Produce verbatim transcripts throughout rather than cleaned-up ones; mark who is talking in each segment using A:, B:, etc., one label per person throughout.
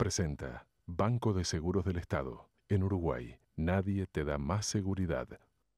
A: presenta Banco de Seguros del Estado. En Uruguay, nadie te da más seguridad.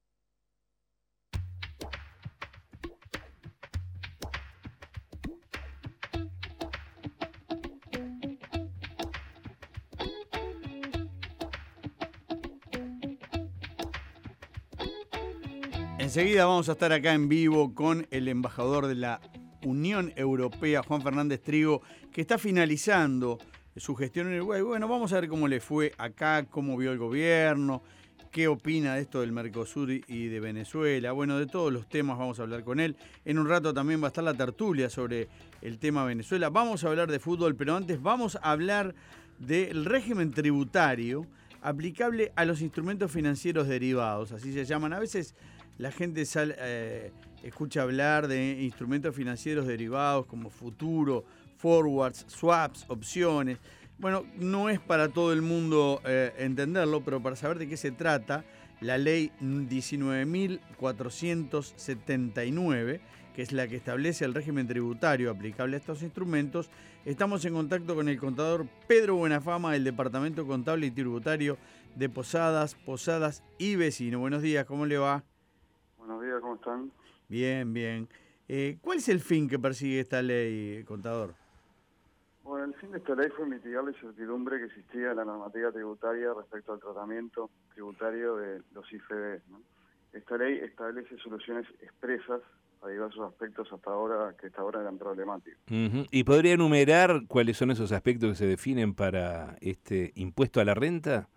B: Enseguida vamos a estar acá en vivo con el embajador de la Unión Europea, Juan Fernández Trigo, que está finalizando su gestión en Uruguay. Bueno, vamos a ver cómo le fue acá, cómo vio el gobierno, qué opina de esto del Mercosur y de Venezuela. Bueno, de todos los temas vamos a hablar con él. En un rato también va a estar la tertulia sobre el tema Venezuela. Vamos a hablar de fútbol, pero antes vamos a hablar del régimen tributario aplicable a los instrumentos financieros derivados, así se llaman. A veces la gente sale, eh, escucha hablar de instrumentos financieros derivados como futuro, forwards, swaps, opciones. Bueno, no es para todo el mundo eh, entenderlo, pero para saber de qué se trata, la ley diecinueve mil cuatrocientos setenta y nueve, que es la que establece el régimen tributario aplicable a estos instrumentos, estamos en contacto con el contador Pedro Buenafama del Departamento Contable y Tributario de Posadas, Posadas y Vecino. Buenos días, ¿cómo le va?
C: Buenos días, ¿cómo están?
B: Bien, bien. Eh, ¿Cuál es el fin que persigue esta ley, contador?
C: Bueno, el fin de esta ley fue mitigar la incertidumbre que existía en la normativa tributaria respecto al tratamiento tributario de los I F D, ¿no? Esta ley establece soluciones expresas a diversos aspectos hasta ahora que hasta ahora eran problemáticos.
D: Uh-huh. ¿Y podría enumerar cuáles son esos aspectos que se definen para este impuesto a la renta?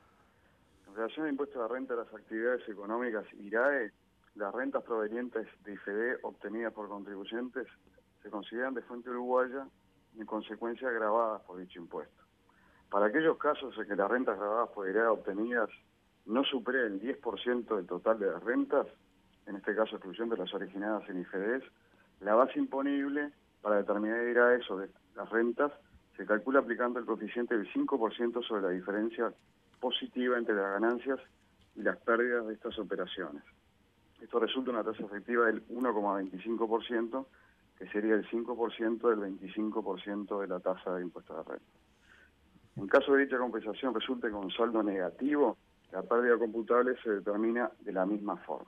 C: En relación al impuesto a la renta de las actividades económicas I R A E, las rentas provenientes de I F D obtenidas por contribuyentes se consideran de fuente uruguaya y en consecuencia gravadas por dicho impuesto. Para aquellos casos en que las rentas gravadas por I R A E obtenidas no superen el diez por ciento del total de las rentas, en este caso exclusión de las originadas en I F Ds, la base imponible para determinar I R A E sobre las rentas se calcula aplicando el coeficiente del cinco por ciento sobre la diferencia positiva entre las ganancias y las pérdidas de estas operaciones. Esto resulta en una tasa efectiva del uno coma veinticinco por ciento, que sería el cinco por ciento del veinticinco por ciento de la tasa de impuesto a la renta. En caso de dicha compensación resulte con saldo negativo, la pérdida computable se determina de la misma forma.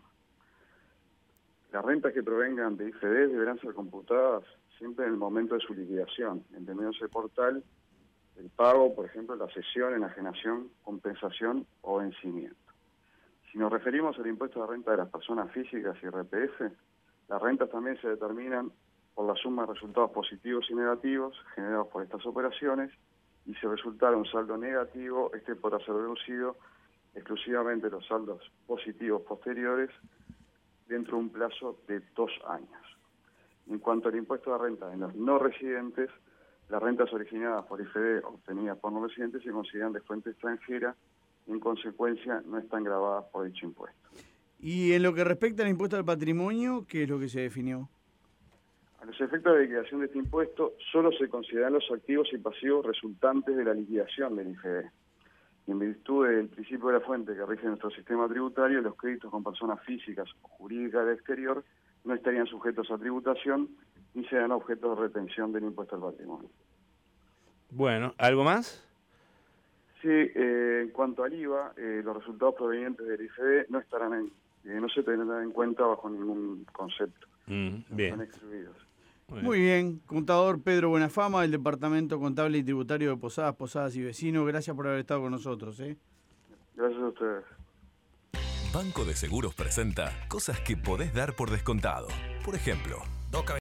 C: Las rentas que provengan de I F D deberán ser computadas siempre en el momento de su liquidación, entendiéndose por tal el pago, por ejemplo, la cesión, enajenación, compensación o vencimiento. Si nos referimos al impuesto a la renta de las personas físicas y R P F, las rentas también se determinan por la suma de resultados positivos y negativos generados por estas operaciones, y si resultara un saldo negativo, este podrá ser reducido exclusivamente los saldos positivos posteriores dentro de un plazo de dos años. En cuanto al impuesto a la renta de los no residentes, las rentas originadas por I F D obtenidas por no residentes se consideran de fuente extranjera y en consecuencia no están gravadas por dicho impuesto.
B: Y en lo que respecta al impuesto al patrimonio, ¿qué es lo que se definió?
C: A los efectos de liquidación de este impuesto, solo se consideran los activos y pasivos resultantes de la liquidación del I F D. Y en virtud del principio de la fuente que rige nuestro sistema tributario, los créditos con personas físicas o jurídicas del exterior no estarían sujetos a tributación ni serán objeto de retención del impuesto al patrimonio.
D: Bueno, ¿algo más?
C: Sí, eh, en cuanto al I V A, eh, los resultados provenientes del I F D no estarán en, eh, no se tendrán en cuenta bajo ningún concepto.
D: Mm, bien.
C: Están excluidos.
B: Muy bien. Muy bien, contador Pedro Buenafama del Departamento Contable y Tributario de Posadas, Posadas y Vecinos. Gracias por haber estado con nosotros. ¿eh?
C: Gracias a ustedes.
E: Banco de Seguros presenta cosas que podés dar por descontado. Por ejemplo,